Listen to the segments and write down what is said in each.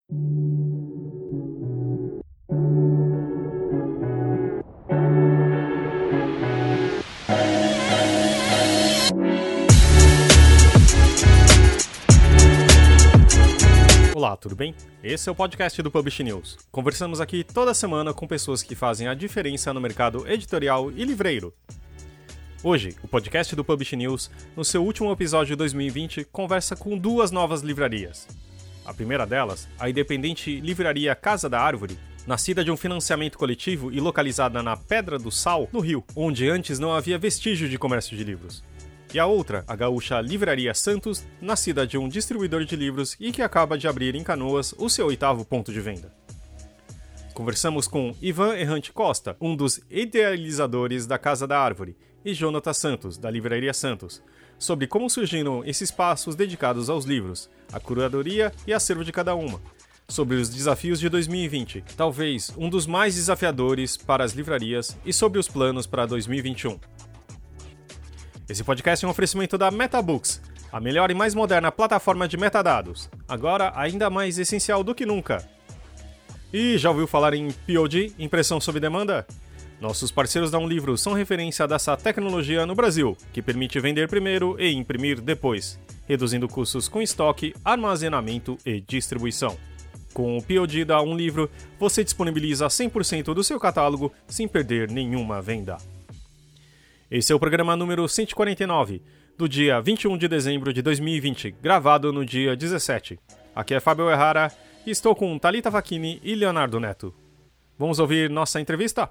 Olá, tudo bem? Esse é o podcast do Publish News. Conversamos aqui toda semana com pessoas que fazem a diferença no mercado editorial e livreiro. Hoje, o podcast do Publish News, no seu último episódio de 2020, conversa com duas novas livrarias. A primeira delas, a independente livraria Casa da Árvore, nascida de um financiamento coletivo e localizada na Pedra do Sal, no Rio, onde antes não havia vestígio de comércio de livros. E a outra, a gaúcha Livraria Santos, nascida de um distribuidor de livros e que acaba de abrir em Canoas o seu 8º ponto de venda. Conversamos com Ivan Errante Costa, um dos idealizadores da Casa da Árvore, e Jonathan Santos, da Livraria Santos, sobre como surgiram esses espaços dedicados aos livros, a curadoria e acervo de cada uma, sobre os desafios de 2020, talvez um dos mais desafiadores para as livrarias, e sobre os planos para 2021. Esse podcast é um oferecimento da MetaBooks, a melhor e mais moderna plataforma de metadados, agora ainda mais essencial do que nunca. E já ouviu falar em POD, impressão sob demanda? Nossos parceiros da Livro são referência dessa tecnologia no Brasil, que permite vender primeiro e imprimir depois, reduzindo custos com estoque, armazenamento e distribuição. Com o POD da Livro, você disponibiliza 100% do seu catálogo sem perder nenhuma venda. Esse é o programa número 149, do dia 21 de dezembro de 2020, gravado no dia 17. Aqui é Fábio Errara e estou com Thalita Facchini e Leonardo Neto. Vamos ouvir nossa entrevista?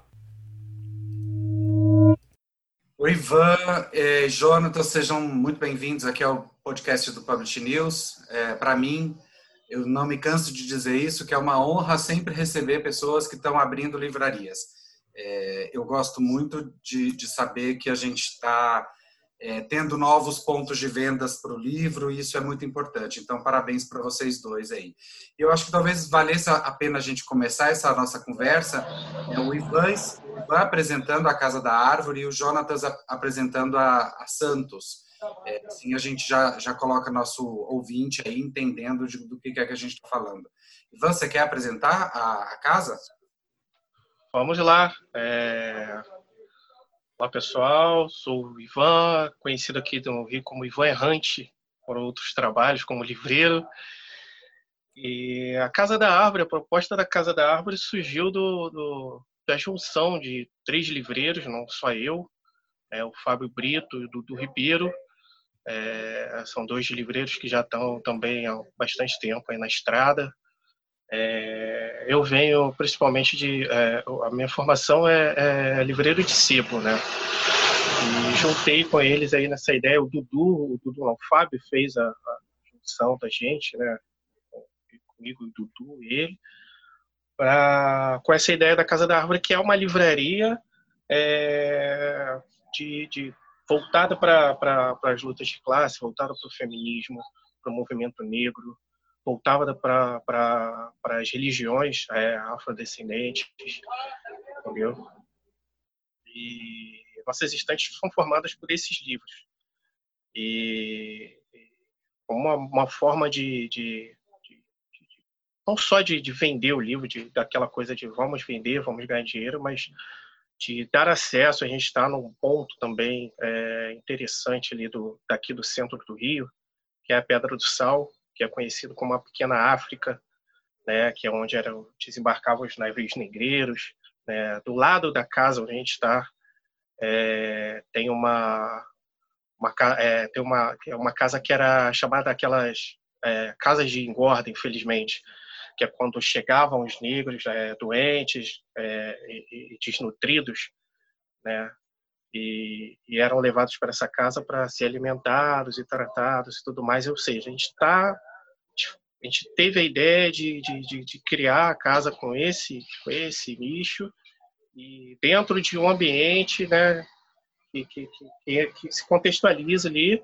Oi, Ivan e Jonathan, sejam muito bem-vindos aqui ao podcast do Publish News. Para mim, eu não me canso de dizer isso, que é uma honra sempre receber pessoas que estão abrindo livrarias. Eu gosto muito de saber que a gente está tendo novos pontos de vendas para o livro, e isso é muito importante. Então, parabéns para vocês dois aí. Eu acho que talvez valesse a pena a gente começar essa nossa conversa, o Ivan apresentando a Casa da Árvore e o Jonatas apresentando a Santos. Assim a gente já coloca nosso ouvinte aí entendendo do que é que a gente está falando. Ivan, você quer apresentar a casa? Vamos lá. Olá, pessoal. Sou o Ivan, conhecido aqui no Rio como Ivan Errante, por outros trabalhos como livreiro. E a Casa da Árvore, a proposta da Casa da Árvore surgiu da junção de 3 livreiros, não só eu, o Fábio Brito e o Dudu Ribeiro. São 2 livreiros que já estão também há bastante tempo aí na estrada. Eu venho principalmente a minha formação é livreiro de sebo, né? E juntei com eles aí nessa ideia, o Fábio fez a junção da gente, né? Comigo, o Dudu e ele, com essa ideia da Casa da Árvore, que é uma livraria voltada para as lutas de classe, voltada para o feminismo, para o movimento negro, voltada para as religiões afrodescendentes, entendeu? E nossas estantes são formadas por esses livros. E como uma forma não só de vender o livro, daquela coisa de vamos vender, vamos ganhar dinheiro, mas de dar acesso. A gente está num ponto também interessante ali daqui do centro do Rio, que é a Pedra do Sal, que é conhecido como a Pequena África, né, que é onde desembarcavam os navios negreiros. Né. Do lado da casa onde a gente está, tem uma casa que era chamada aquelas casas de engorda, infelizmente, que é quando chegavam os negros doentes e desnutridos, né, e eram levados para essa casa para ser alimentados e tratados e tudo mais. Ou seja, a gente teve a ideia de criar a casa com esse nicho, e dentro de um ambiente, né, que se contextualiza ali,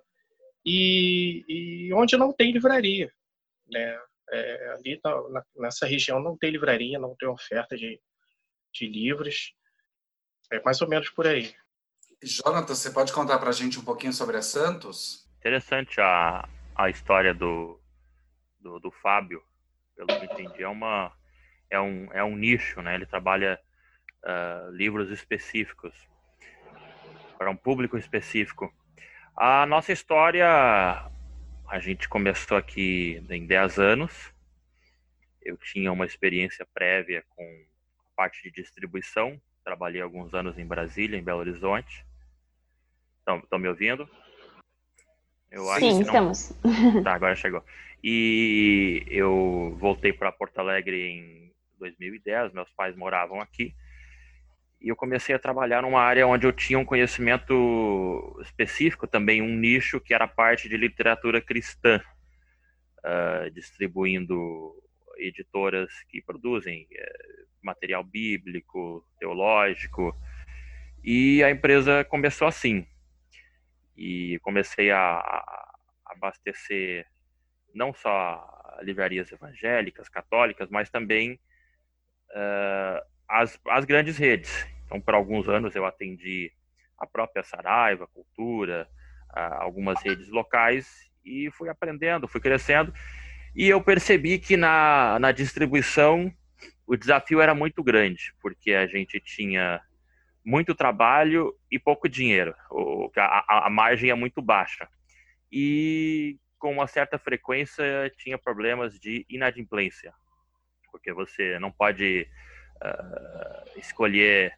e onde não tem livraria, né? Ali nessa região não tem livraria, não tem oferta de livros. É mais ou menos por aí. Jonathan, você pode contar para a gente um pouquinho sobre a Santos? Interessante a história do Fábio, pelo que eu entendi, é um nicho, né? Ele trabalha livros específicos para um público específico. A nossa história, a gente começou aqui em 10 anos. Eu tinha uma experiência prévia com a parte de distribuição. Trabalhei alguns anos em Brasília, em Belo Horizonte. Estão me ouvindo? Eu acho que não. Estamos. Tá, agora chegou. E eu voltei para Porto Alegre em 2010, meus pais moravam aqui. E eu comecei a trabalhar numa área onde eu tinha um conhecimento específico, também um nicho, que era a parte de literatura cristã, distribuindo editoras que produzem material bíblico, teológico. E a empresa começou assim. E comecei a abastecer não só livrarias evangélicas, católicas, mas também as grandes redes. Então, por alguns anos eu atendi a própria Saraiva, Cultura, algumas redes locais, e fui aprendendo, fui crescendo, e eu percebi que na distribuição o desafio era muito grande, porque a gente tinha muito trabalho e pouco dinheiro, a margem é muito baixa, e com uma certa frequência tinha problemas de inadimplência, porque você não pode escolher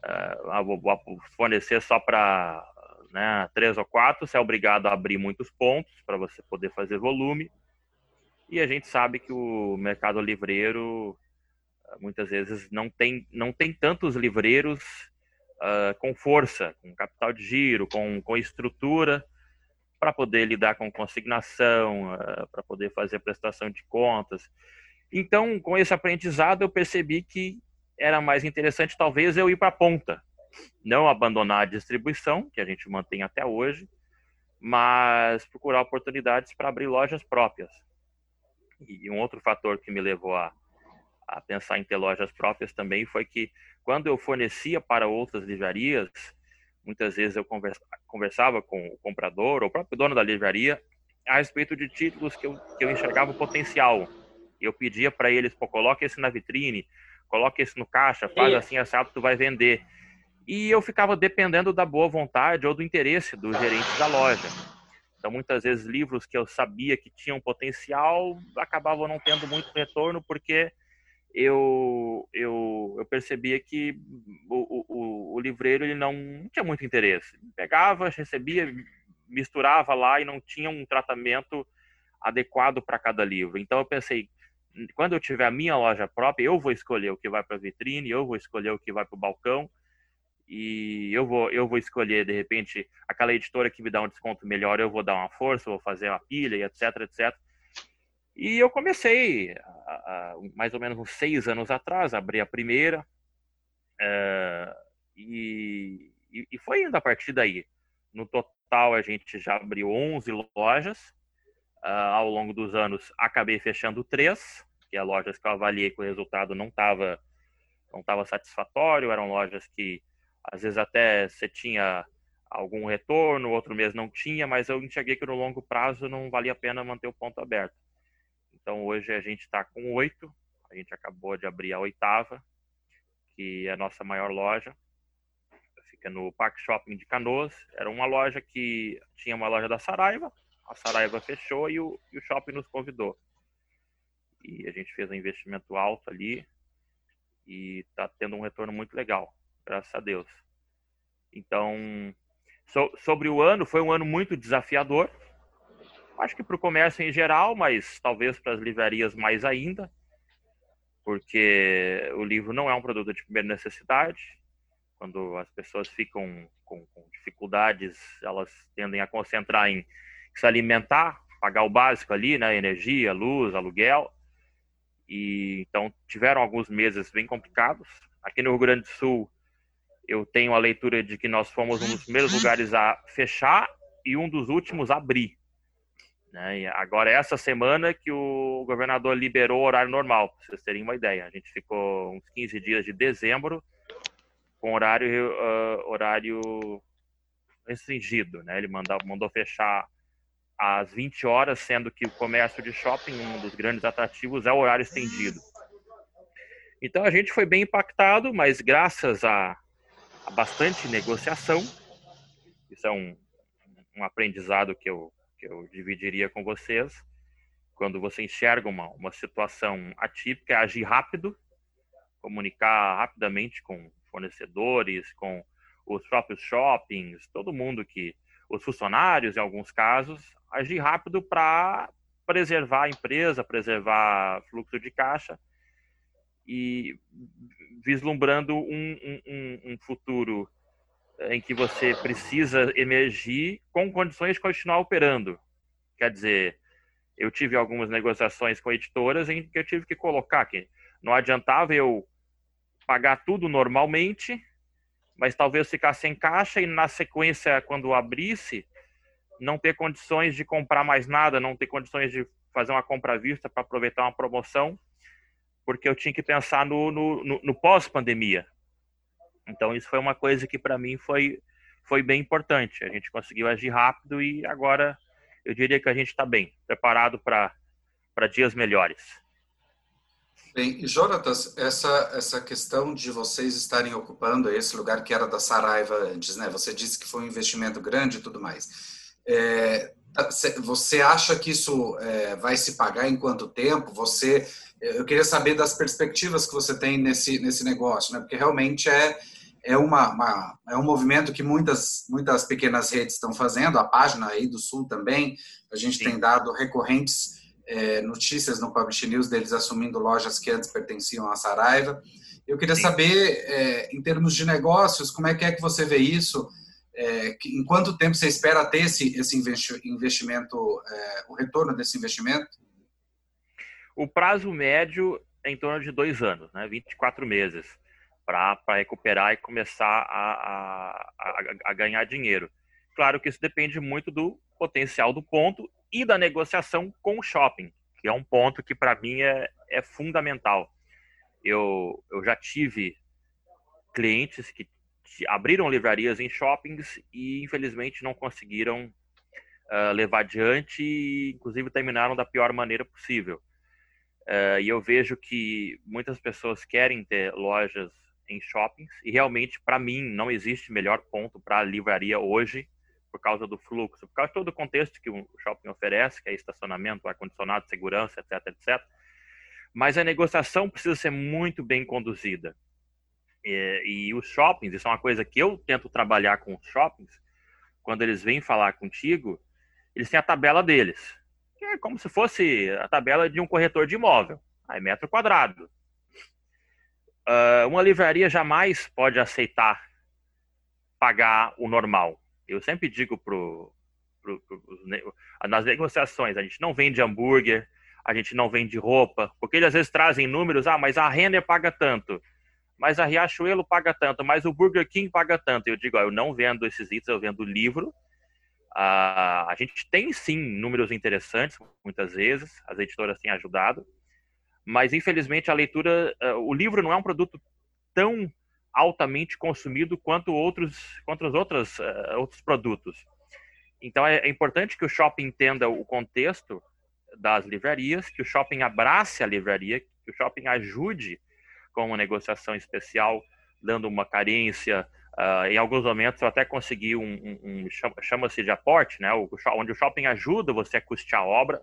fornecer só para 3 ou 4, você é obrigado a abrir muitos pontos para você poder fazer volume, e a gente sabe que o mercado livreiro muitas vezes não tem tantos livreiros com força, com capital de giro, com estrutura para poder lidar com consignação, para poder fazer prestação de contas. Então, com esse aprendizado, eu percebi que era mais interessante talvez eu ir para a ponta, não abandonar a distribuição, que a gente mantém até hoje, mas procurar oportunidades para abrir lojas próprias. E um outro fator que me levou a pensar em ter lojas próprias também foi que quando eu fornecia para outras livrarias, muitas vezes eu conversava com o comprador ou o próprio dono da livraria a respeito de títulos que eu enxergava o potencial. Eu pedia para eles, coloque esse na vitrine, coloque esse no caixa, faz assim, assado, tu vai vender. E eu ficava dependendo da boa vontade ou do interesse do gerente da loja. Então, muitas vezes, livros que eu sabia que tinham potencial acabavam não tendo muito retorno, porque eu percebia que o livreiro ele não tinha muito interesse. Pegava, recebia, misturava lá e não tinha um tratamento adequado para cada livro. Então, eu pensei, quando eu tiver a minha loja própria, eu vou escolher o que vai para a vitrine, eu vou escolher o que vai para o balcão, e eu vou escolher, de repente, aquela editora que me dá um desconto melhor, eu vou dar uma força, vou fazer uma pilha, e etc, etc. E eu comecei, mais ou menos uns 6 anos atrás, abri a primeira, e foi indo a partir daí. No total, a gente já abriu 11 lojas. Ao longo dos anos, acabei fechando 3, que é lojas que eu avaliei que o resultado não estava satisfatório, eram lojas que às vezes até você tinha algum retorno, outro mês não tinha, mas eu enxerguei que no longo prazo não valia a pena manter o ponto aberto. Então hoje a gente está com 8, a gente acabou de abrir a 8ª, que é a nossa maior loja, fica no Parque Shopping de Canoas. Era uma loja que tinha uma loja da Saraiva, a Saraiva fechou e o shopping nos convidou. E a gente fez um investimento alto ali e está tendo um retorno muito legal, graças a Deus. Então, sobre o ano, foi um ano muito desafiador. Acho que para o comércio em geral, mas talvez para as livrarias mais ainda, porque o livro não é um produto de primeira necessidade. Quando as pessoas ficam com dificuldades, elas tendem a concentrar em se alimentar, pagar o básico ali, né? Energia, luz, aluguel. E então tiveram alguns meses bem complicados. Aqui no Rio Grande do Sul, eu tenho a leitura de que nós fomos um dos primeiros lugares a fechar e um dos últimos a abrir. Né? E agora, essa semana que o governador liberou o horário normal, para vocês terem uma ideia. A gente ficou uns 15 dias de dezembro com horário restringido. Né? Ele mandou fechar às 20 horas, sendo que o comércio de shopping, um dos grandes atrativos, é o horário estendido. Então a gente foi bem impactado, mas graças a bastante negociação, isso é um aprendizado que eu dividiria com vocês. Quando você enxerga uma situação atípica, é agir rápido, comunicar rapidamente com fornecedores, com os próprios shoppings, todo mundo os funcionários, em alguns casos, agir rápido para preservar a empresa, preservar fluxo de caixa e vislumbrando um futuro em que você precisa emergir com condições de continuar operando. Quer dizer, eu tive algumas negociações com editoras em que eu tive que colocar que não adiantava eu pagar tudo normalmente, mas talvez ficar sem caixa e na sequência, quando abrisse, não ter condições de comprar mais nada, não ter condições de fazer uma compra à vista para aproveitar uma promoção, porque eu tinha que pensar no pós-pandemia. Então isso foi uma coisa que para mim foi bem importante. A gente conseguiu agir rápido e agora eu diria que a gente está bem, preparado para dias melhores. Bem, Jonatas, essa questão de vocês estarem ocupando esse lugar que era da Saraiva antes, né? Você disse que foi um investimento grande e tudo mais. Você acha que isso vai se pagar em quanto tempo? Eu queria saber das perspectivas que você tem nesse negócio, né? Porque realmente é um movimento que muitas pequenas redes estão fazendo, a página aí do Sul também, a gente tem dado recorrentes notícias no Publish News deles assumindo lojas que antes pertenciam à Saraiva. Eu queria saber, em termos de negócios, como é que você vê isso? Em quanto tempo você espera ter esse investimento, o retorno desse investimento? O prazo médio é em torno de 2 anos, né? 24 meses, para recuperar e começar a ganhar dinheiro. Claro que isso depende muito do potencial do ponto e da negociação com o shopping, que é um ponto que para mim é fundamental. Eu já tive clientes que abriram livrarias em shoppings e infelizmente não conseguiram levar adiante e inclusive terminaram da pior maneira possível. E eu vejo que muitas pessoas querem ter lojas em shoppings e realmente para mim não existe melhor ponto para a livraria hoje por causa do fluxo, por causa de todo o contexto que o shopping oferece, que é estacionamento, ar-condicionado, segurança, etc, etc. Mas a negociação precisa ser muito bem conduzida. E os shoppings, isso é uma coisa que eu tento trabalhar com os shoppings, quando eles vêm falar contigo, eles têm a tabela deles, que é como se fosse a tabela de um corretor de imóvel, aí metro quadrado. Uma livraria jamais pode aceitar pagar o normal. Eu sempre digo nas negociações, a gente não vende hambúrguer, a gente não vende roupa, porque eles às vezes trazem números, mas a Renner paga tanto, mas a Riachuelo paga tanto, mas o Burger King paga tanto. Eu digo, eu não vendo esses itens, eu vendo livro. A gente tem sim números interessantes, muitas vezes, as editoras têm ajudado, mas infelizmente a leitura, o livro não é um produto tão altamente consumido quanto outros produtos. Então é importante que o shopping entenda o contexto das livrarias, que o shopping abrace a livraria, que o shopping ajude com uma negociação especial, dando uma carência. Em alguns momentos eu até consegui chama-se de aporte, né? Onde o shopping ajuda você a custear a obra.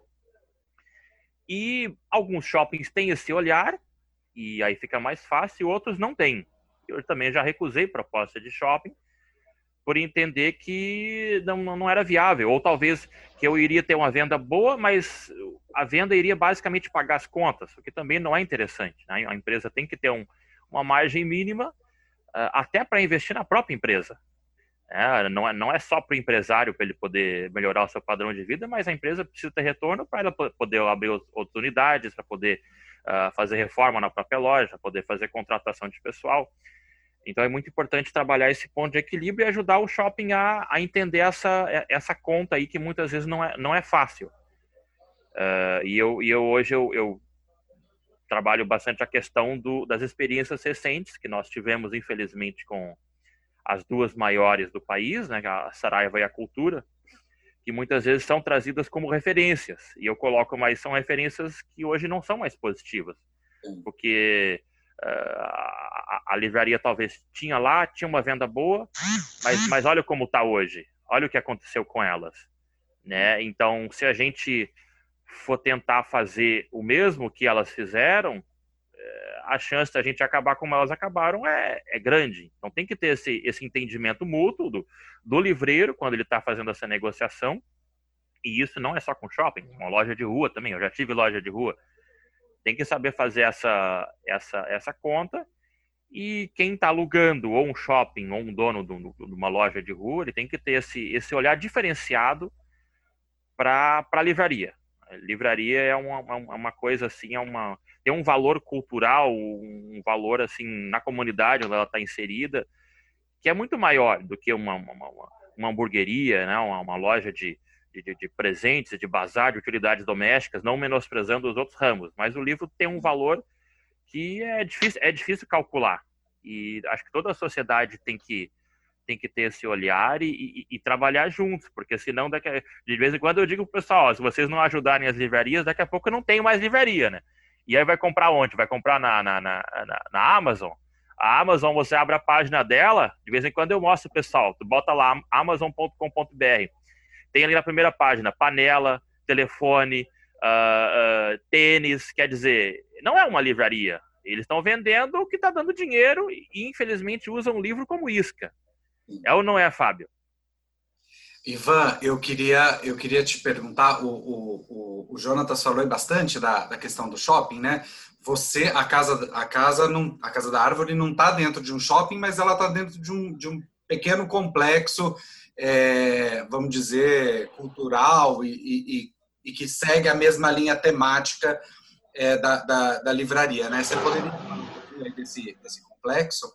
E alguns shoppings têm esse olhar, e aí fica mais fácil, outros não têm. Eu também já recusei proposta de shopping por entender que não era viável, ou talvez que eu iria ter uma venda boa, mas a venda iria basicamente pagar as contas, o que também não é interessante, né? A empresa tem que ter uma margem mínima até para investir na própria empresa. Não é só para o empresário para ele poder melhorar o seu padrão de vida, mas a empresa precisa ter retorno para ela poder abrir outras unidades, para poder fazer reforma na própria loja, poder fazer contratação de pessoal. Então é muito importante trabalhar esse ponto de equilíbrio e ajudar o shopping a entender essa conta aí que muitas vezes não é fácil. Hoje eu trabalho bastante a questão das experiências recentes que nós tivemos, infelizmente, com as duas maiores do país, né, a Saraiva e a Cultura, que muitas vezes são trazidas como referências. E eu coloco, mas são referências que hoje não são mais positivas. Porque a livraria talvez tinha uma venda boa, mas olha como está hoje. Olha o que aconteceu com elas. Né? Então, se a gente for tentar fazer o mesmo que elas fizeram, a chance da gente acabar como elas acabaram é grande. Então tem que ter esse entendimento mútuo do livreiro quando ele está fazendo essa negociação. E isso não é só com shopping, uma loja de rua também. Eu já tive loja de rua. Tem que saber fazer essa conta. E quem está alugando ou um shopping ou um dono de uma loja de rua, ele tem que ter esse olhar diferenciado para a livraria. A livraria é uma coisa assim, tem um valor cultural, um valor assim na comunidade onde ela está inserida, que é muito maior do que uma hamburgueria, né? Uma loja de presentes, de bazar, de utilidades domésticas, não menosprezando os outros ramos, mas o livro tem um valor que é difícil calcular. E acho que toda a sociedade tem que ter esse olhar e trabalhar juntos, porque senão de vez em quando eu digo pro pessoal, se vocês não ajudarem as livrarias, daqui a pouco eu não tenho mais livraria, né? E aí vai comprar onde? Vai comprar na Amazon? A Amazon, você abre a página dela, de vez em quando eu mostro pro pessoal, tu bota lá amazon.com.br, tem ali na primeira página panela, telefone, tênis, quer dizer, não é uma livraria. Eles estão vendendo o que está dando dinheiro e infelizmente usam o livro como isca. É ou não é, Fábio? Ivan, eu queria te perguntar, o Jonatas falou bastante da questão do shopping, né? A casa da Árvore não está dentro de um shopping, mas ela está dentro de um pequeno complexo, vamos dizer, cultural e que segue a mesma linha temática da livraria, né? Você poderia falar um pouquinho desse complexo?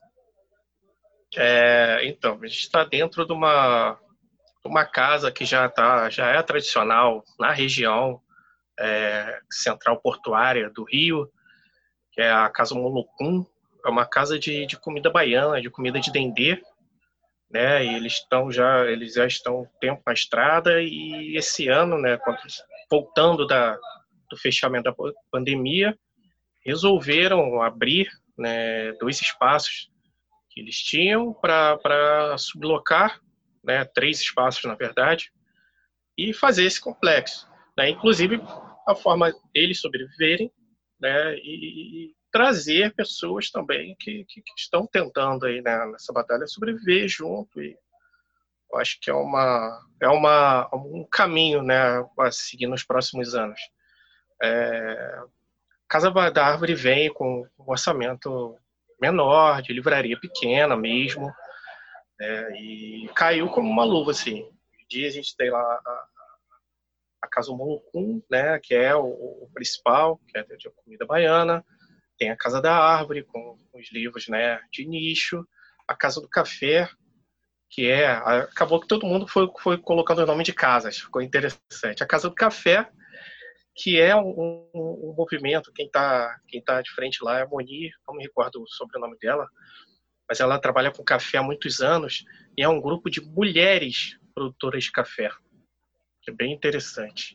Então, a gente está dentro de uma casa que já é tradicional na região central portuária do Rio, que é a Casa Molocum. É uma casa de comida baiana, de comida de dendê, né? E eles já estão um tempo na estrada, e esse ano, né, voltando do fechamento da pandemia, resolveram abrir, né, 2 espaços que eles tinham para sublocar, né, 3 espaços, na verdade, e fazer esse complexo, né? Inclusive, a forma deles sobreviverem, né, e trazer pessoas também que estão tentando aí, né, nessa batalha sobreviver junto. E eu acho que é um caminho, né, a seguir nos próximos anos. Casa da Árvore vem com um orçamento menor, de livraria pequena mesmo, e caiu como uma luva, assim. Um dia a gente tem lá a Casa Molocum, né, que é o principal, que é de comida baiana. Tem a Casa da Árvore, com os livros, né, de nicho. A Casa do Café, que acabou que todo mundo foi colocando o nome de casas, ficou interessante. A Casa do Café, que é um movimento, quem tá de frente lá é a Moni, não me recordo o sobrenome dela, mas ela trabalha com café há muitos anos, e é um grupo de mulheres produtoras de café, que é bem interessante.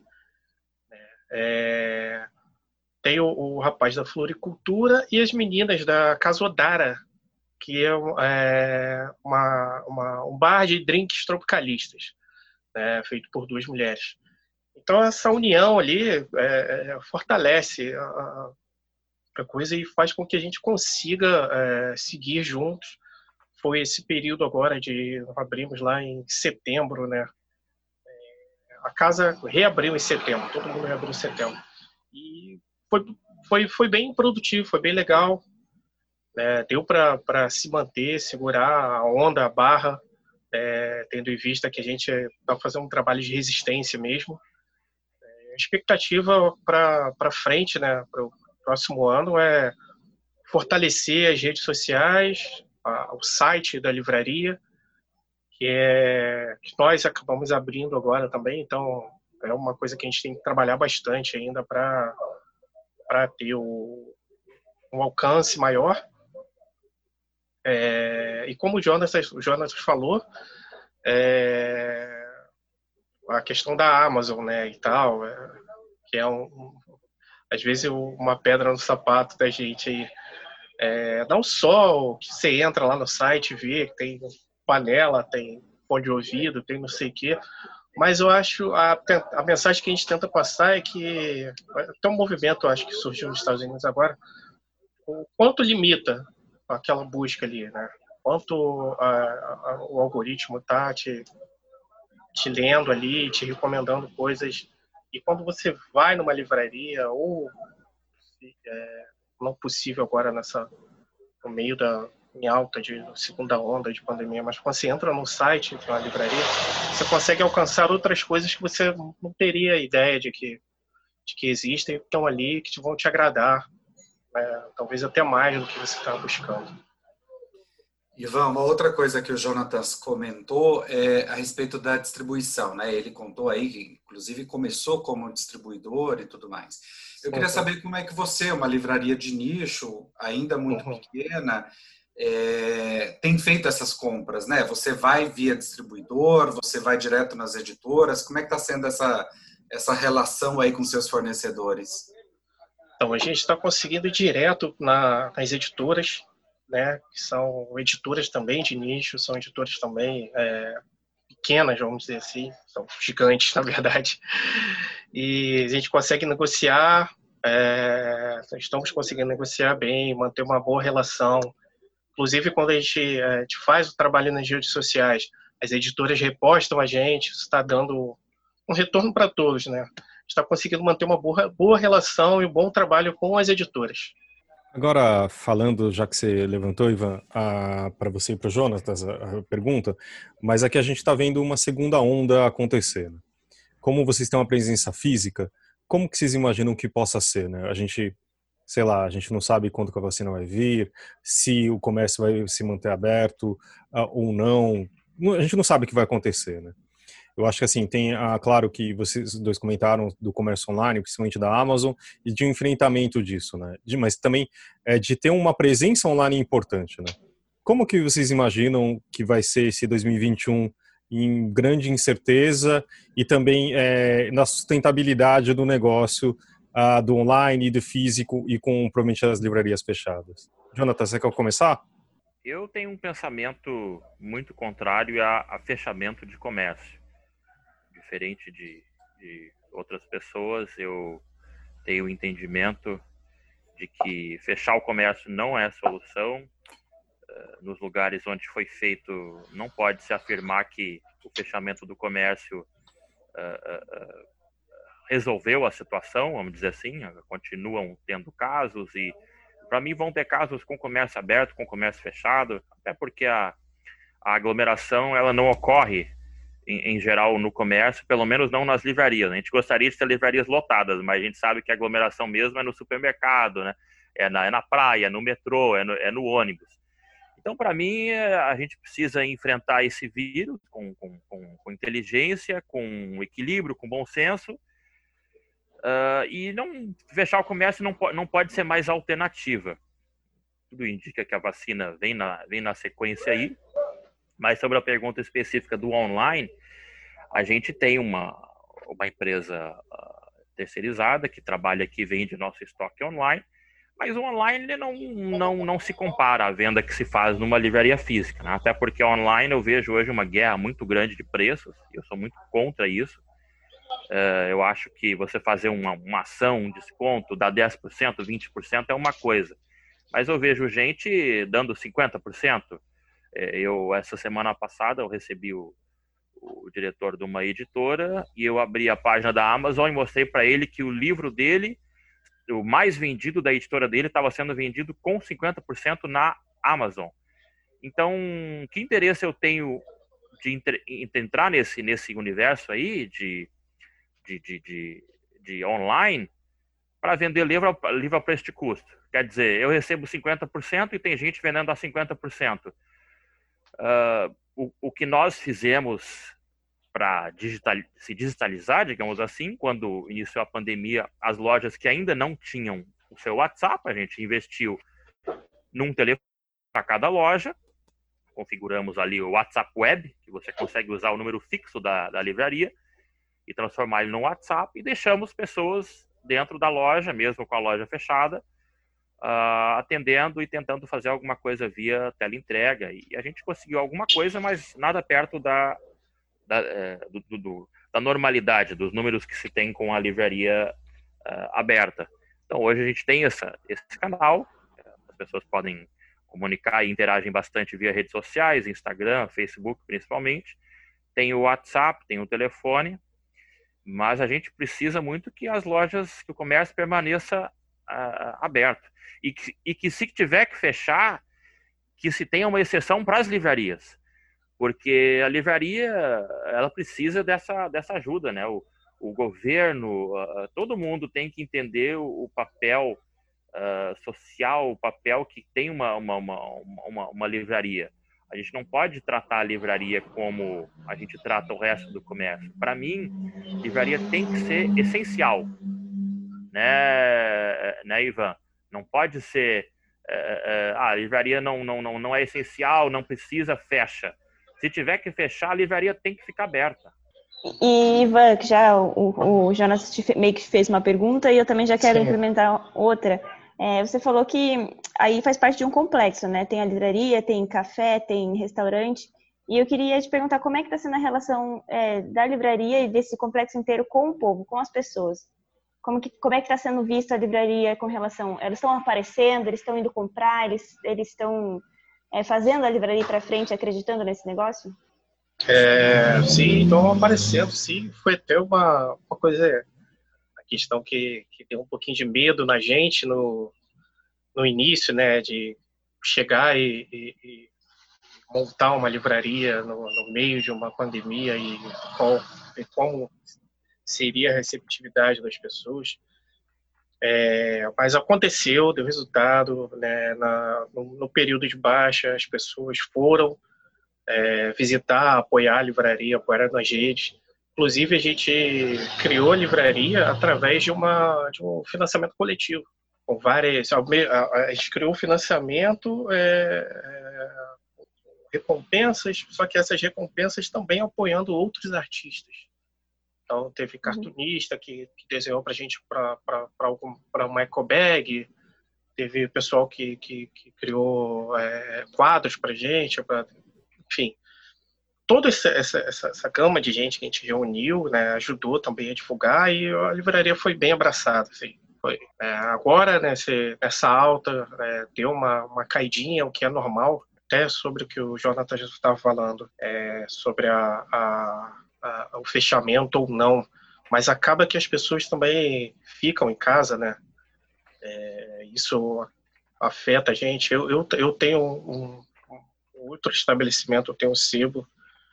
Tem o rapaz da floricultura e as meninas da Casa Odara, que é um bar de drinks tropicalistas, né, feito por 2 mulheres. Então, essa união ali fortalece a coisa e faz com que a gente consiga seguir juntos. Foi esse período agora abrimos lá em setembro, né? A casa reabriu em setembro, todo mundo reabriu em setembro. E foi bem produtivo, foi bem legal. Deu para se manter, segurar a onda, a barra, tendo em vista que a gente está fazendo um trabalho de resistência mesmo. A expectativa para frente, né, para o próximo ano, é fortalecer as redes sociais, o site da livraria, que nós acabamos abrindo agora também. Então, é uma coisa que a gente tem que trabalhar bastante ainda para ter um alcance maior. E como o Jonas falou, a questão da Amazon, né, e tal, que é às vezes uma pedra no sapato da gente aí. Não só que você entra lá no site e vê que tem panela, tem fone de ouvido, tem não sei o quê, mas eu acho a mensagem que a gente tenta passar é que tem um movimento, acho que surgiu nos Estados Unidos agora, o quanto limita aquela busca ali, né? Quanto o algoritmo tá te lendo ali, te recomendando coisas, e quando você vai numa livraria ou não possível agora no meio em alta de segunda onda de pandemia, mas quando você entra no site de uma livraria, você consegue alcançar outras coisas que você não teria ideia de que existem, que estão ali, que vão te agradar, né? Talvez até mais do que você está buscando. Ivan, uma outra coisa que o Jonatas comentou é a respeito da distribuição, né? Ele contou aí que, inclusive, começou como distribuidor e tudo mais. Eu queria saber como é que você, uma livraria de nicho, ainda muito pequena, tem feito essas compras, né? Você vai via distribuidor, você vai direto nas editoras, como é que está sendo essa relação aí com seus fornecedores? Então, a gente está conseguindo ir direto nas editoras, né, que são editoras também de nicho, são editoras também pequenas, vamos dizer assim, são gigantes, na verdade. E a gente consegue negociar, estamos conseguindo negociar bem, manter uma boa relação. Inclusive, quando a gente faz o trabalho nas redes sociais, as editoras repostam a gente, isso está dando um retorno para todos, né? Está conseguindo manter uma boa relação e um bom trabalho com as editoras. Agora, falando, já que você levantou, Ivan, para você e para o Jonatas a pergunta, mas aqui a gente está vendo uma segunda onda acontecer, né? Como vocês têm uma presença física, como que vocês imaginam que possa ser, né? A gente, sei lá, a gente não sabe quando que a vacina vai vir, se o comércio vai se manter aberto ou não. A gente não sabe o que vai acontecer, né? Eu acho que assim, claro que vocês dois comentaram do comércio online, principalmente da Amazon, e de um enfrentamento disso, né? Mas também de ter uma presença online importante, né? Como que vocês imaginam que vai ser esse 2021 em grande incerteza e também na sustentabilidade do negócio, do online e do físico e com provavelmente as livrarias fechadas? Jonathan, você quer começar? Eu tenho um pensamento muito contrário a fechamento de comércio. Diferente de outras pessoas, eu tenho o entendimento de que fechar o comércio não é a solução. Nos lugares onde foi feito, não pode se afirmar que o fechamento do comércio resolveu a situação, vamos dizer assim. Continuam tendo casos e, para mim, vão ter casos com comércio aberto, com comércio fechado, até porque a aglomeração ela não ocorre em geral no comércio, pelo menos não nas livrarias. A gente gostaria de ter livrarias lotadas, mas a gente sabe que a aglomeração mesmo é no supermercado, né? É na praia, no metrô, é no ônibus. Então, para mim, a gente precisa enfrentar esse vírus com inteligência, com equilíbrio, com bom senso, e não fechar o comércio não pode ser mais alternativa. Tudo indica que a vacina vem na sequência aí. Mas sobre a pergunta específica do online, a gente tem uma empresa terceirizada que trabalha aqui, vende nosso estoque online, mas o online ele não se compara à venda que se faz numa livraria física, né? Até porque online eu vejo hoje uma guerra muito grande de preços, e eu sou muito contra isso. Eu acho que você fazer uma ação, um desconto, dar 10%, 20% é uma coisa, mas eu vejo gente dando 50%. Essa semana passada, eu recebi o diretor de uma editora e eu abri a página da Amazon e mostrei para ele que o livro dele, o mais vendido da editora dele, estava sendo vendido com 50% na Amazon. Então, que interesse eu tenho de entrar nesse universo aí de online para vender livro a preço de custo? Quer dizer, eu recebo 50% e tem gente vendendo a 50%. O que nós fizemos para se digitalizar, digamos assim, quando iniciou a pandemia, as lojas que ainda não tinham o seu WhatsApp, a gente investiu num telefone para cada loja, configuramos ali o WhatsApp Web, que você consegue usar o número fixo da livraria, e transformar ele no WhatsApp e deixamos pessoas dentro da loja, mesmo com a loja fechada, atendendo e tentando fazer alguma coisa via teleentrega. E a gente conseguiu alguma coisa, mas nada perto da normalidade, dos números que se tem com a livraria aberta. Então, hoje a gente tem esse canal, as pessoas podem comunicar e interagem bastante via redes sociais, Instagram, Facebook principalmente. Tem o WhatsApp, tem o telefone, mas a gente precisa muito que as lojas, que o comércio permaneça aberto. E que se tiver que fechar, que se tenha uma exceção para as livrarias. Porque a livraria, ela precisa dessa ajuda, né? O governo, todo mundo tem que entender o papel social, o papel que tem uma livraria. A gente não pode tratar a livraria como a gente trata o resto do comércio. Para mim, livraria tem que ser essencial, né, Ivan? Não pode ser a livraria não é essencial, não precisa, fecha. Se tiver que fechar, a livraria tem que ficar aberta. E, Ivan, que já o Jonas meio que fez uma pergunta e eu também já quero implementar outra. Você falou que aí faz parte de um complexo, né? Tem a livraria, tem café, tem restaurante. E eu queria te perguntar como é que está sendo a relação da livraria e desse complexo inteiro com o povo, com as pessoas. Como é que está sendo vista a livraria com relação... Eles estão aparecendo, eles estão indo comprar, eles estão fazendo a livraria para frente, acreditando nesse negócio? Sim, estão aparecendo, sim. Foi até uma coisa, a questão que deu um pouquinho de medo na gente no início, né, de chegar e montar uma livraria no meio de uma pandemia e como seria a receptividade das pessoas. Mas aconteceu, deu resultado, né, no período de baixa, as pessoas foram visitar, apoiar a livraria, apoiar nas redes. Inclusive, a gente criou a livraria através de um financiamento coletivo. Com várias, a gente criou um financiamento, recompensas, só que essas recompensas também apoiando outros artistas. Então, teve cartunista que desenhou para a gente para uma eco bag, teve pessoal que criou quadros para a gente, enfim. Toda essa gama de gente que a gente reuniu, né, ajudou também a divulgar e a livraria foi bem abraçada. Assim, agora, nessa alta, deu uma caidinha, o que é normal, até sobre o que o Jonathan já estava falando, sobre o fechamento ou não, mas acaba que as pessoas também ficam em casa, né? Isso afeta a gente. Eu tenho um outro estabelecimento, eu tenho um sebo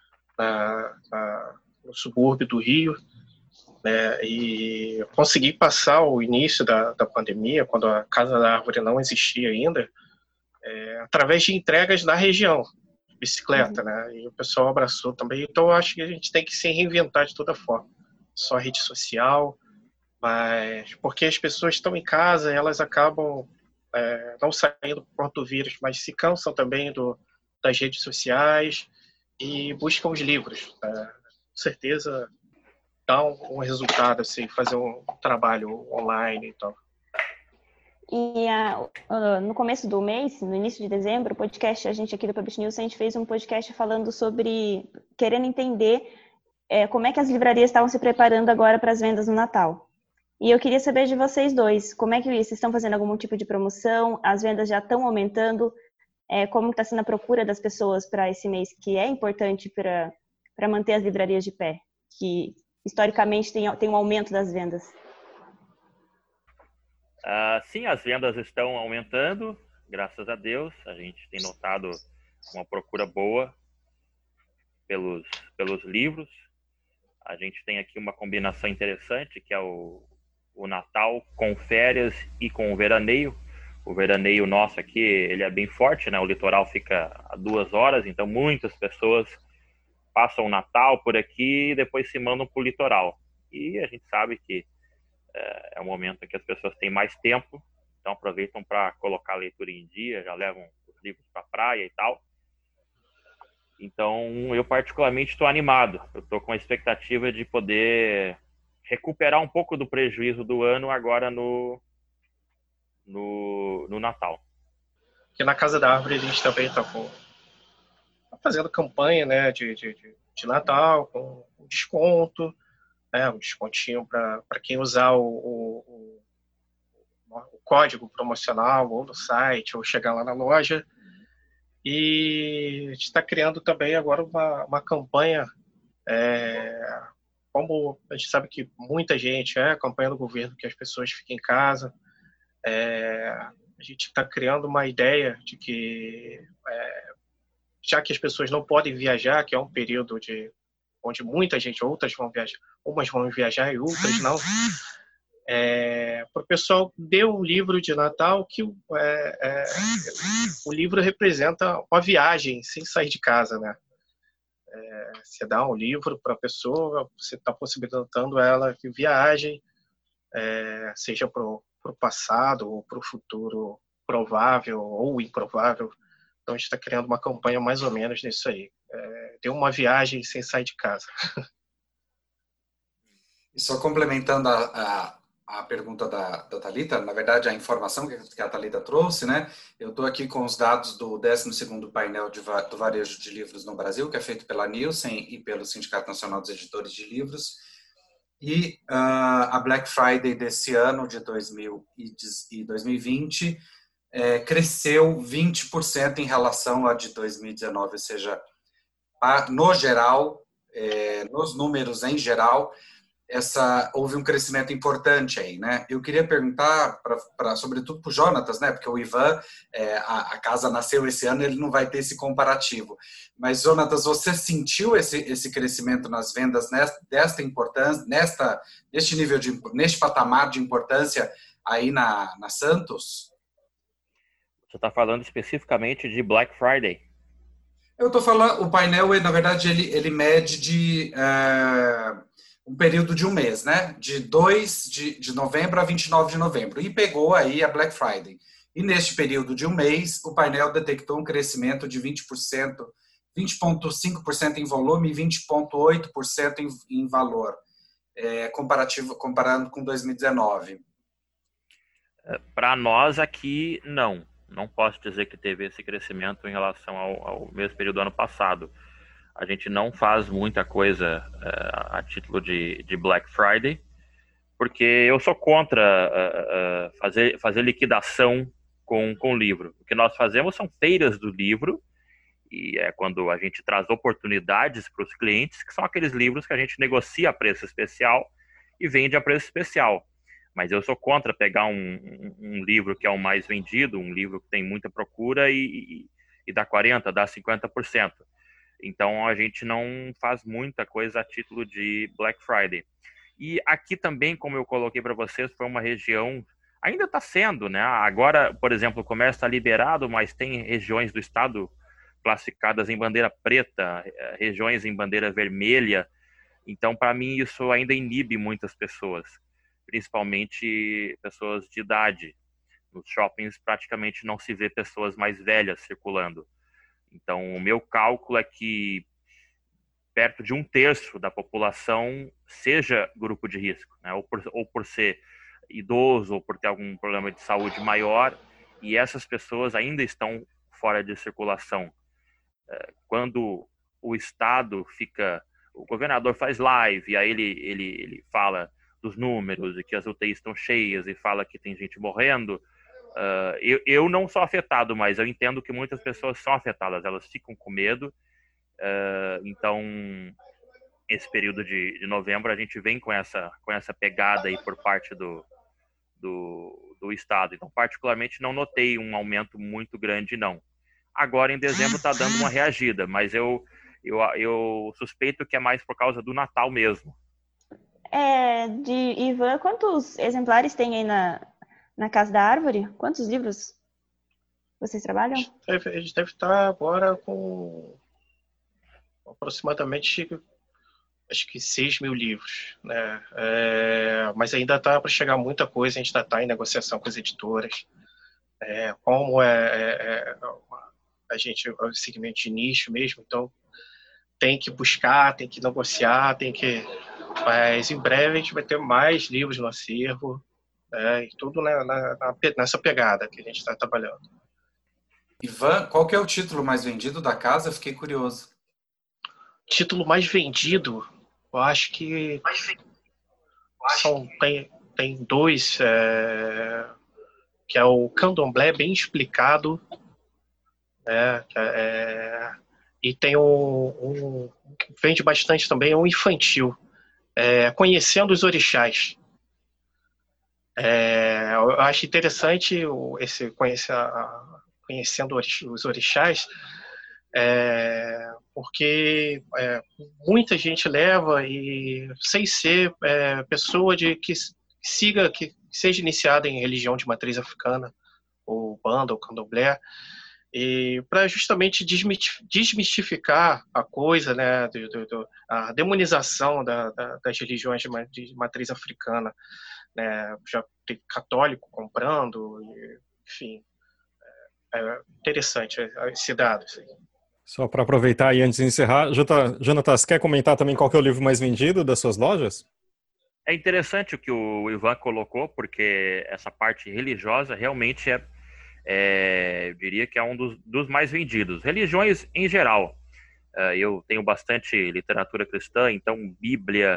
no subúrbio do Rio, né? E consegui passar o início da pandemia, quando a Casa da Árvore não existia ainda, através de entregas da região, de bicicleta, né? E o pessoal abraçou também. Então, eu acho que a gente tem que se reinventar de toda forma. Só rede social, mas porque as pessoas estão em casa, elas acabam não saindo por conta do vírus, mas se cansam também das redes sociais e buscam os livros. Com certeza dá um resultado, assim, fazer um trabalho online e tal. E no começo do mês, no início de dezembro, o podcast, a gente aqui do Publish News, a gente fez um podcast falando sobre, querendo entender como é que as livrarias estavam se preparando agora para as vendas no Natal. E eu queria saber de vocês dois, como é que vocês estão fazendo algum tipo de promoção? As vendas já estão aumentando? Como está sendo a procura das pessoas para esse mês, que é importante para manter as livrarias de pé, que historicamente tem um aumento das vendas? Sim, as vendas estão aumentando, graças a Deus. A gente tem notado uma procura boa pelos livros. A gente tem aqui uma combinação interessante, que é o Natal com férias e com o veraneio. O veraneio nosso aqui, ele é bem forte, né? O litoral fica a 2 horas, então muitas pessoas passam o Natal por aqui e depois se mandam para o litoral. E a gente sabe que é um momento em que as pessoas têm mais tempo, então aproveitam para colocar a leitura em dia, já levam os livros para a praia e tal. Então, eu particularmente estou animado. Eu estou com a expectativa de poder recuperar um pouco do prejuízo do ano agora no Natal. Aqui na Casa da Árvore a gente também está fazendo campanha, né, de Natal, com desconto, né, um descontinho para quem usar o código promocional ou no site ou chegar lá na loja. E a gente está criando também agora uma campanha, como a gente sabe que muita gente, a campanha do governo que as pessoas fiquem em casa, a gente está criando uma ideia de que, já que as pessoas não podem viajar, que é um período onde muita gente, outras vão viajar, umas vão viajar e outras não, para o pessoal dê um livro de Natal que o livro representa uma viagem sem sair de casa, né? Você dá um livro para a pessoa, você está possibilitando ela que viajem, seja para o passado ou para o futuro provável ou improvável. Então a gente está criando uma campanha mais ou menos nisso aí. Ter uma viagem sem sair de casa. E só complementando a pergunta da Thalita, na verdade a informação que a Thalita trouxe, né? Eu estou aqui com os dados do 12º painel do varejo de livros no Brasil, que é feito pela Nielsen e pelo Sindicato Nacional dos Editores de Livros. E a Black Friday desse ano, de 2020, cresceu 20% em relação à de 2019, ou seja, no geral, nos números em geral, houve um crescimento importante aí, né? Eu queria perguntar, sobretudo para o Jonatas, né? Porque o Ivan, a casa nasceu esse ano, ele não vai ter esse comparativo. Mas, Jonatas, você sentiu esse crescimento nas vendas desta importância, neste nível neste patamar de importância aí na Santos? Você está falando especificamente de Black Friday? Eu estou falando, o painel, na verdade, ele mede um período de um mês, né? De 2 de novembro a 29 de novembro. E pegou aí a Black Friday. E neste período de um mês, o painel detectou um crescimento de 20%, 20,5% em volume e 20,8% em valor, comparando com 2019. Para nós aqui, não posso dizer que teve esse crescimento em relação ao mesmo período do ano passado. A gente não faz muita coisa a título de Black Friday, porque eu sou contra fazer liquidação com livro. O que nós fazemos são feiras do livro, e é quando a gente traz oportunidades para os clientes, que são aqueles livros que a gente negocia a preço especial e vende a preço especial. Mas eu sou contra pegar um livro que é o mais vendido, um livro que tem muita procura e dá 40%, dá 50%. Então, a gente não faz muita coisa a título de Black Friday. E aqui também, como eu coloquei para vocês, foi uma região, ainda está sendo, né? Agora, por exemplo, o comércio está liberado, mas tem regiões do estado classificadas em bandeira preta, regiões em bandeira vermelha. Então, para mim, isso ainda inibe muitas pessoas, principalmente pessoas de idade. Nos shoppings praticamente não se vê pessoas mais velhas circulando. Então, o meu cálculo é que perto de 1/3 da população seja grupo de risco, né? ou por ser idoso, ou por ter algum problema de saúde maior, e essas pessoas ainda estão fora de circulação. Quando o Estado o governador faz live, e aí ele fala dos números, e que as UTIs estão cheias, e fala que tem gente morrendo, eu não sou afetado, mas eu entendo que muitas pessoas são afetadas, elas ficam com medo. Então, esse período de novembro, a gente vem com essa pegada aí por parte do Estado. Então, particularmente, não notei um aumento muito grande, não. Agora, em dezembro, está dando uma reagida, mas eu suspeito que é mais por causa do Natal mesmo. Ivan, quantos exemplares tem aí na Casa da Árvore? Quantos livros vocês trabalham? A gente deve estar agora com aproximadamente, acho que 6.000 livros, né? Mas ainda está para chegar muita coisa, a gente ainda está em negociação com as editoras. Como a a gente é um segmento de nicho mesmo, então tem que buscar, tem que negociar, mas em breve a gente vai ter mais livros no acervo, né, e tudo nessa pegada que a gente está trabalhando. Ivan, qual que é o título mais vendido da casa? Eu fiquei curioso. Título mais vendido, eu acho que tem dois, que é o Candomblé Bem Explicado, né, e tem um que vende bastante também, um infantil, Conhecendo os Orixás. Eu acho interessante esse Conhecendo os Orixás, porque muita gente leva e sem ser pessoa que seja iniciada em religião de matriz africana, ou banda, ou candomblé, e para justamente desmistificar a coisa, né, a demonização das religiões de matriz africana, né, já tem católico comprando, enfim, interessante esse dado. Assim. Só para aproveitar e antes de encerrar, Jonatas, quer comentar também qual que é o livro mais vendido das suas lojas? É interessante o que o Ivan colocou, porque essa parte religiosa realmente eu diria que é um dos mais vendidos. Religiões em geral. Eu tenho bastante literatura cristã, então Bíblia,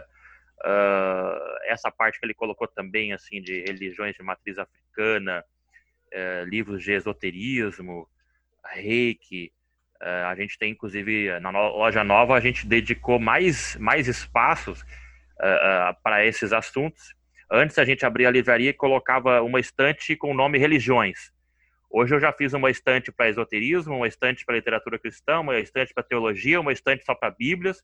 essa parte que ele colocou também, assim, de religiões de matriz africana, livros de esoterismo, reiki. A gente tem, inclusive, na loja nova, a gente dedicou mais espaços para esses assuntos. Antes a gente abria a livraria e colocava uma estante com o nome religiões. Hoje eu já fiz uma estante para esoterismo, uma estante para literatura cristã, uma estante para teologia, uma estante só para bíblias,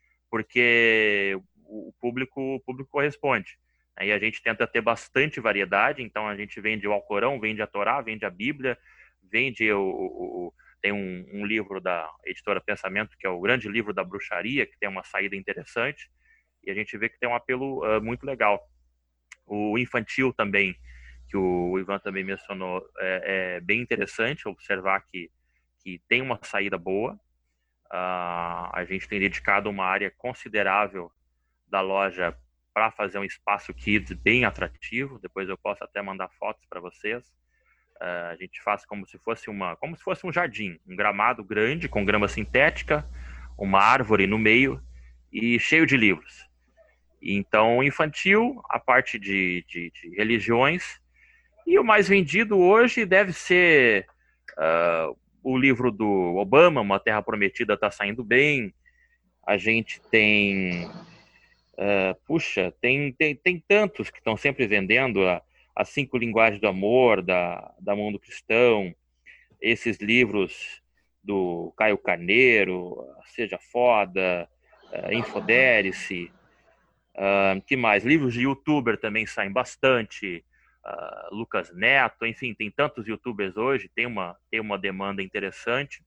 porque o público corresponde. Aí a gente tenta ter bastante variedade, então a gente vende o Alcorão, vende a Torá, vende a Bíblia, vende tem um livro da editora Pensamento, que é o Grande Livro da Bruxaria, que tem uma saída interessante, e a gente vê que tem um apelo muito legal. O infantil também, que o Ivan também mencionou, é bem interessante observar que tem uma saída boa. A gente tem dedicado uma área considerável da loja para fazer um espaço kids bem atrativo. Depois eu posso até mandar fotos para vocês. A gente faz como se fosse um jardim, um gramado grande com grama sintética, uma árvore no meio e cheio de livros. Então, infantil, a parte de religiões. E o mais vendido hoje deve ser o livro do Obama, Uma Terra Prometida, está saindo bem. A gente tem... tem tantos que estão sempre vendendo as 5 linguagens do amor, da Mundo Cristão, esses livros do Caio Carneiro, Seja Foda, Infodere-se, que mais? Livros de youtuber também saem bastante, Lucas Neto, enfim, tem tantos youtubers hoje, tem uma demanda interessante.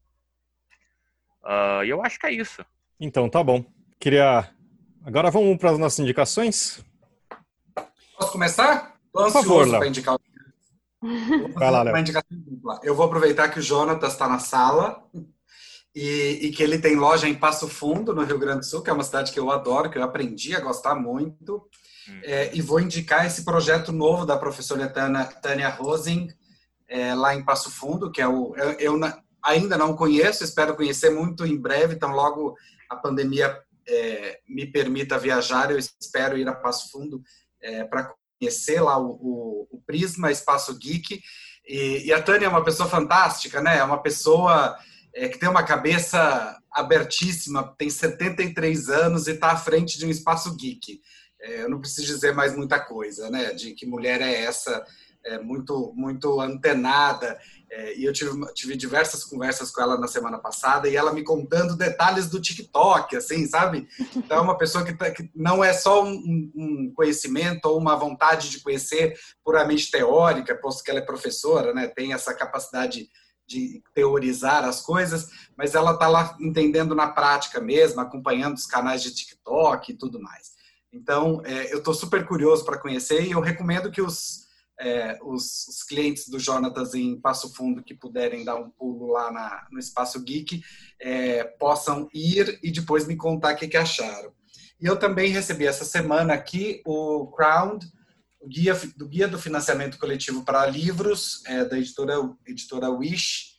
E eu acho que é isso. Então, tá bom. Agora vamos para as nossas indicações? Posso começar? Estou Por favor, para indicar Vai lá, Léo. uma indicação dupla. Eu vou aproveitar que o Jonatas está na sala e que ele tem loja em Passo Fundo, no Rio Grande do Sul, que é uma cidade que eu adoro, que eu aprendi a gostar muito. E vou indicar esse projeto novo da professora Tânia Rosing, lá em Passo Fundo, que eu ainda não conheço, espero conhecer muito em breve, então logo a pandemia me permita viajar, eu espero ir a Passo Fundo para conhecer lá o Prisma Espaço Geek. E a Tânia é uma pessoa fantástica, né? É uma pessoa que tem uma cabeça abertíssima, tem 73 anos e está à frente de um espaço geek. Eu não preciso dizer mais muita coisa, né? De que mulher é essa, muito, muito antenada. E eu tive diversas conversas com ela na semana passada e ela me contando detalhes do TikTok, assim, sabe? Então é uma pessoa que não é só um conhecimento ou uma vontade de conhecer puramente teórica, posto que ela é professora, né? Tem essa capacidade de teorizar as coisas, mas ela está lá entendendo na prática mesmo, acompanhando os canais de TikTok e tudo mais. Então, eu estou super curioso para conhecer e eu recomendo que os os clientes do Jonatas em Passo Fundo que puderem dar um pulo lá no Espaço Geek possam ir e depois me contar o que acharam. E eu também recebi essa semana aqui o Crown, o Guia do Financiamento Coletivo para Livros, da editora Wish.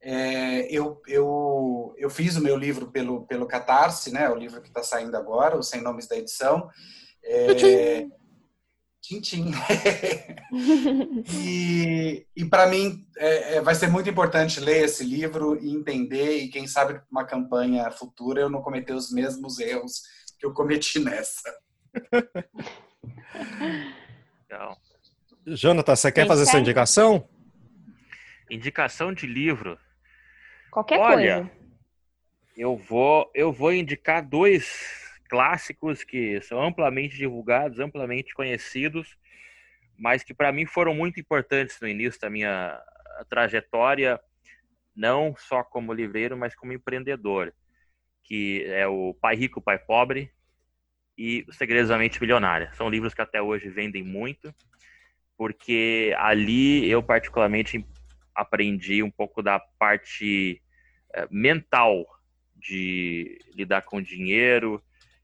Eu fiz o meu livro pelo Catarse, né? O livro que está saindo agora, os 100 Nomes da Edição. Tchim. E para mim vai ser muito importante ler esse livro e entender, e quem sabe uma campanha futura eu não cometer os mesmos erros que eu cometi nessa. Legal. Jonathan, você quer fazer sua indicação? Indicação de livro. Qualquer Olha, coisa. Eu vou indicar 2 clássicos que são amplamente divulgados, amplamente conhecidos, mas que para mim foram muito importantes no início da minha trajetória, não só como livreiro, mas como empreendedor, que é o Pai Rico, Pai Pobre e Os Segredos da Mente Milionária. São livros que até hoje vendem muito, porque ali eu particularmente aprendi um pouco da parte mental de lidar com dinheiro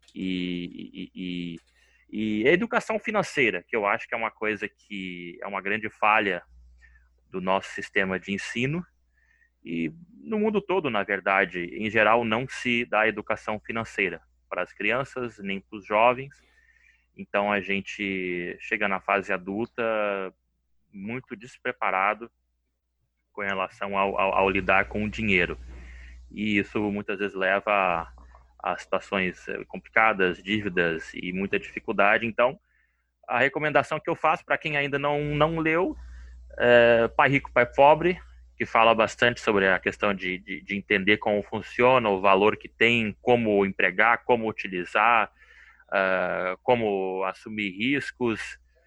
e a educação financeira, que eu acho que é uma coisa que é uma grande falha do nosso sistema de ensino e no mundo todo, na verdade, em geral, não se dá educação financeira para as crianças nem para os jovens. Então a gente chega na fase adulta muito despreparado com relação ao lidar com o dinheiro. E isso muitas vezes leva a situações complicadas, dívidas e muita dificuldade. Então, a recomendação que eu faço para quem ainda não leu é Pai Rico, Pai Pobre, que fala bastante sobre a questão de entender como funciona, o valor que tem, como empregar, como utilizar, como assumir riscos,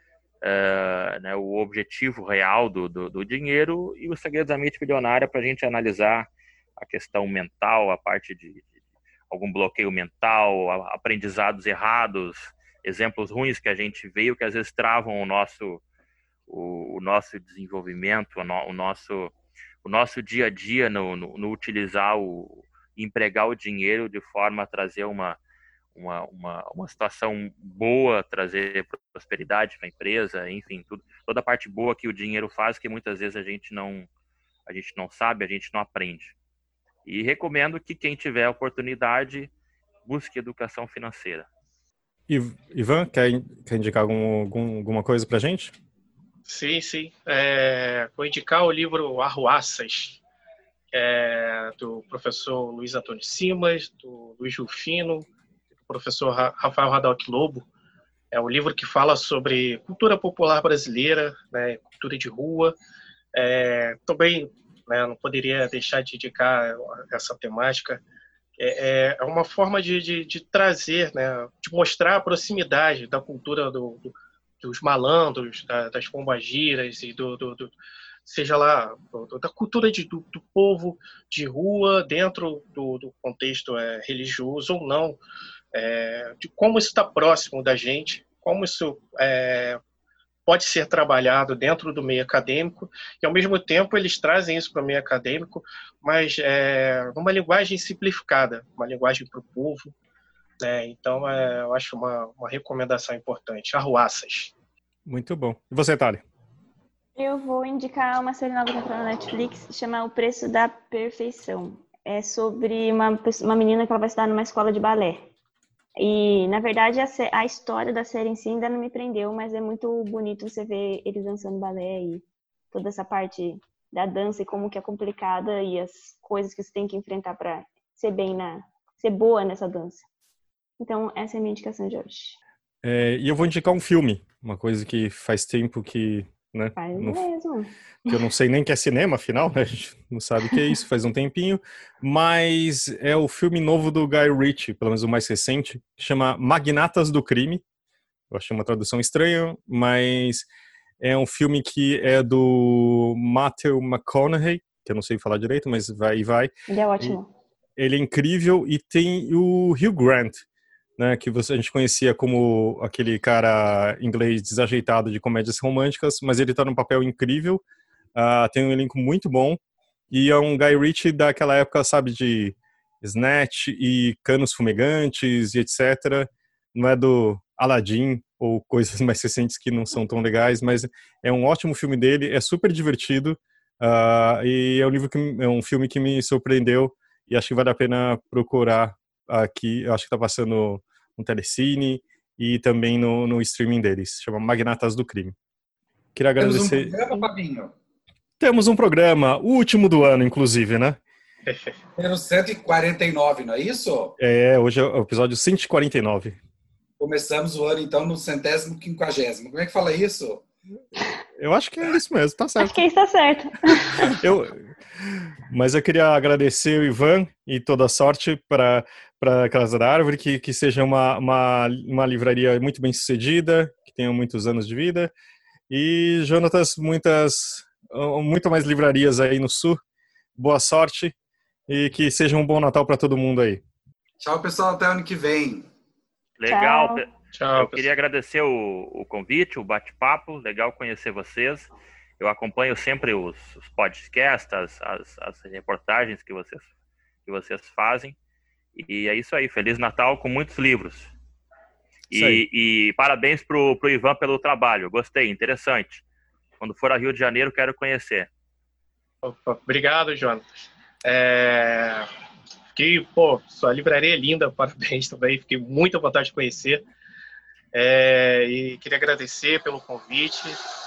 né, o objetivo real do dinheiro, e Os Segredos da Mente Milionária para a gente analisar a questão mental, a parte de algum bloqueio mental, aprendizados errados, exemplos ruins que a gente veio que às vezes travam o nosso desenvolvimento, o nosso dia a dia no utilizar empregar o dinheiro de forma a trazer uma situação boa, trazer prosperidade para a empresa, enfim, toda a parte boa que o dinheiro faz, que muitas vezes a gente não sabe, a gente não aprende. E recomendo que quem tiver a oportunidade busque educação financeira. Ivan, quer indicar alguma coisa para a gente? Sim. Vou indicar o livro Arruaças, do professor Luiz Antônio Simas, do Luiz Rufino, do professor Rafael Radalc Lobo. É um livro que fala sobre cultura popular brasileira, né, cultura de rua. Também, né, não poderia deixar de indicar essa temática. É uma forma de trazer, né, de mostrar a proximidade da cultura dos malandros, das pombagiras e seja lá, da cultura do povo de rua dentro do contexto religioso ou não, de como isso está próximo da gente, como isso pode ser trabalhado dentro do meio acadêmico, e ao mesmo tempo eles trazem isso para o meio acadêmico, mas numa linguagem simplificada, uma linguagem para o povo. Então, eu acho uma recomendação importante. Arruaças. Muito bom. E você, Thali? Eu vou indicar uma série nova que entrou na Netflix, chama O Preço da Perfeição. É sobre uma menina que ela vai estudar numa escola de balé. E, na verdade, a história da série em si ainda não me prendeu, mas é muito bonito você ver eles dançando balé e toda essa parte da dança e como que é complicada e as coisas que você tem que enfrentar para ser boa nessa dança. Então, essa é a minha indicação de hoje. E eu vou indicar um filme, uma coisa que faz tempo que... Né? Que eu não sei nem que é cinema, afinal, né? A gente não sabe o que é isso, faz um tempinho, mas é o filme novo do Guy Ritchie, pelo menos o mais recente, que chama Magnatas do Crime. Eu achei uma tradução estranha, mas é um filme que é do Matthew McConaughey, que eu não sei falar direito, mas vai. Ele é ótimo. Ele é incrível, e tem o Hugh Grant. né, que a gente conhecia como aquele cara inglês desajeitado de comédias românticas, mas ele está num papel incrível, tem um elenco muito bom, e é um Guy Ritchie daquela época, sabe, de Snatch e Canos Fumegantes e etc. Não é do Aladdin ou coisas mais recentes que não são tão legais, mas é um ótimo filme dele, é super divertido, e é um filme que me surpreendeu e acho que vale a pena procurar aqui. Eu acho que está passando no Telecine e também no streaming deles, chama Magnatas do Crime. Queria agradecer. Temos um programa, Fabinho? Temos um programa, o último do ano, inclusive, né? Número 149, não é isso? Hoje é o episódio 149. Começamos o ano, então, no 150º. Como é que fala isso? Eu acho que é isso mesmo, tá certo. Acho que isso tá certo. Mas eu queria agradecer o Ivan e toda a sorte para a Casa da Árvore, que seja uma livraria muito bem sucedida, que tenha muitos anos de vida. E, Jonatas, muito mais livrarias aí no Sul. Boa sorte e que seja um bom Natal para todo mundo aí. Tchau, pessoal. Até ano que vem. Legal. Tchau. Eu queria agradecer o convite, o bate-papo. Legal conhecer vocês. Eu acompanho sempre os podcasts, as reportagens que vocês fazem. E é isso aí. Feliz Natal com muitos livros. E parabéns pro Ivan pelo trabalho. Gostei, interessante. Quando for a Rio de Janeiro, quero conhecer. Opa, obrigado, Jonas. Sua livraria é linda, parabéns também. Fiquei muito à vontade de conhecer. E queria agradecer pelo convite,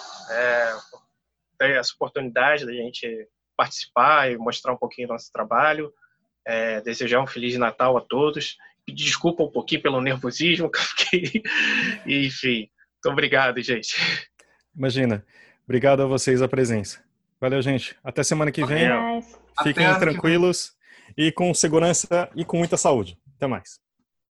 ter essa oportunidade da gente participar e mostrar um pouquinho do nosso trabalho. Desejar um Feliz Natal a todos. Pedir desculpa um pouquinho pelo nervosismo que eu fiquei. Enfim, muito obrigado, gente. Imagina. Obrigado a vocês a presença. Valeu, gente. Até semana que vem. Fiquem tranquilos e com segurança e com muita saúde. Até mais.